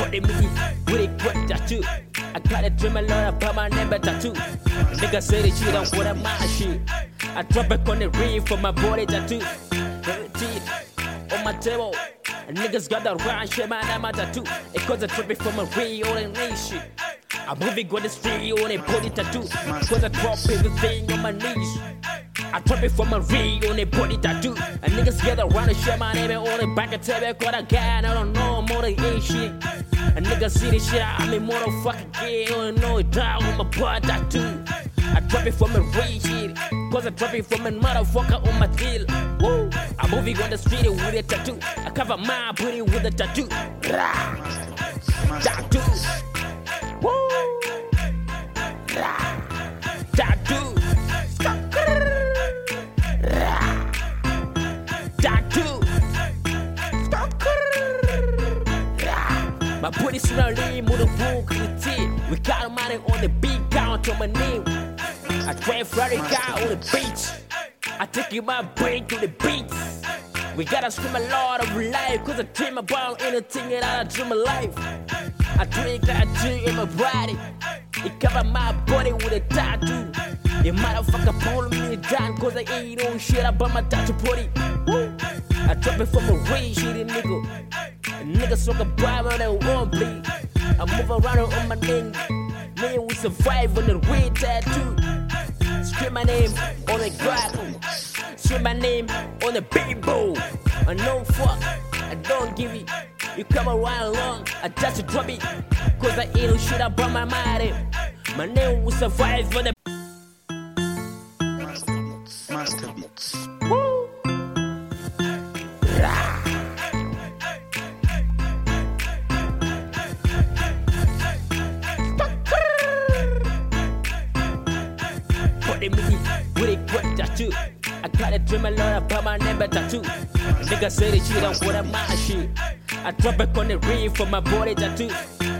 Body me with a quick tattoo. I got a dream a lot about my name but tattoo. Nigga say the shit, I'm what I'm my shit. I drop it on the ring for my body tattoo. On my table. Niggas got that round shit, man, I'm a tattoo. It cause I trip it from a real and real shit. I'm moving on the street on a body tattoo. Cause I drop everything on my knees. I drop it from a real on a body tattoo. And niggas get around the shit, my name on the back of table. Cause I got, I don't know, more than ain't shit. And niggas see this shit, I'm a motherfucking gay. I don't know it down on my butt tattoo. I drop it from a real shit. Cause I drop it from a motherfucker on my deal. Woo. I'm moving on the street with a tattoo. I cover my booty with a tattoo. Tattoo. Woo. Tattoo. Tattoo. My booty slowly move the woo critique. We got money on the big count on my name. I drive Ferrari car on the beach. I take you my brain to the beats. We gotta scream a lot of life. Cause I dream about anything that I dream of life. I drink in my body. It cover my body with a tattoo. You motherfucker pull me down. Cause I ain't no shit about my tattoo body. Woo. I drop it from a way shitty nigga. Niggas talk about me on that won't bleed. I move around on my name. Man, we survive on the red tattoo. Scream my name on the gravel. Scream my name on the bimbo. I know fuck, I don't give it. You come around long, I just drop it. Cause I ain't no shit about my mind. My name will survive on the Master Beats. woo. Body me with a quick tattoo. I got a dream a lot about my name but tattoo. Nigga say the shit, I'm what I'm my shit. I drop it on the ring for my body tattoo.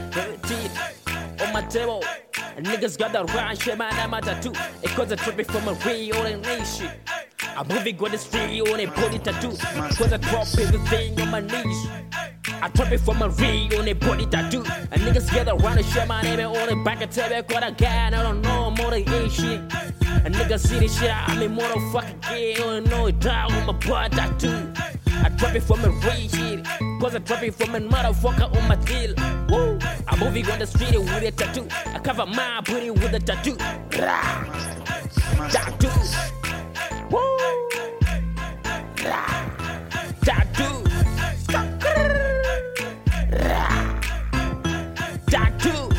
On my table. Niggas got that round shit, man, I'm a tattoo. It cause I trip it from a real and real shit. I'm moving on the street on a body tattoo. Cause I drop everything on my knees. I drop it from a real on a body tattoo. And niggas get around the shit, my name on the back of table. Cause I got, I don't know, more than ain't shit. And niggas see this shit, I'm a motherfucking gay. I don't know it down on my butt tattoo. I drop it from a real shit. Cause I drop it from a motherfucker on my deal. Woo. I'm moving on the street with a tattoo. I cover my booty with a tattoo. Tattoo. Woo. Tattoo. Tattoo.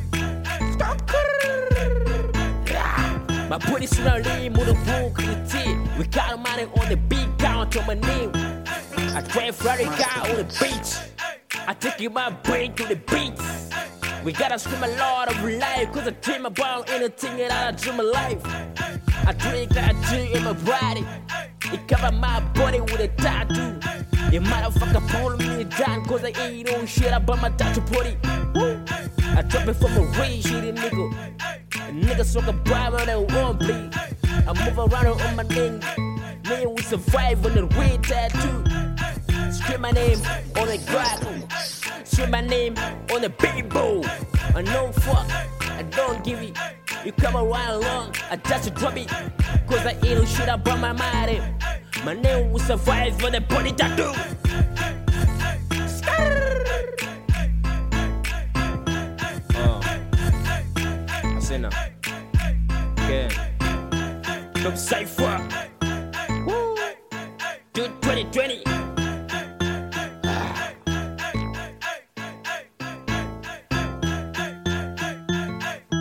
My booty slowly move the woo critique. We got money on the big count on my name. I drive Ferrari car on the beach. I take you my brain to the beats. We gotta scream a lot of life. Cause I dream about anything that I dream of life. I drink in my body. It cover my body with a tattoo. You motherfucker pull me down. Cause I ain't no shit about my tattoo body. Woo. I drop it from a way shitty nigga. Niggas talk about me on that won't bleed. I move around on my name. Man, we survive on the red tattoo. Scream my name on the gravel. Scream my name on the bimbo. I know fuck, I don't give it. You come around long, I just drop it. Cause I ain't no shit about my mind. My name will survive on the body tattoo. I say now. Okay. Come Cypher. Woo. 2020.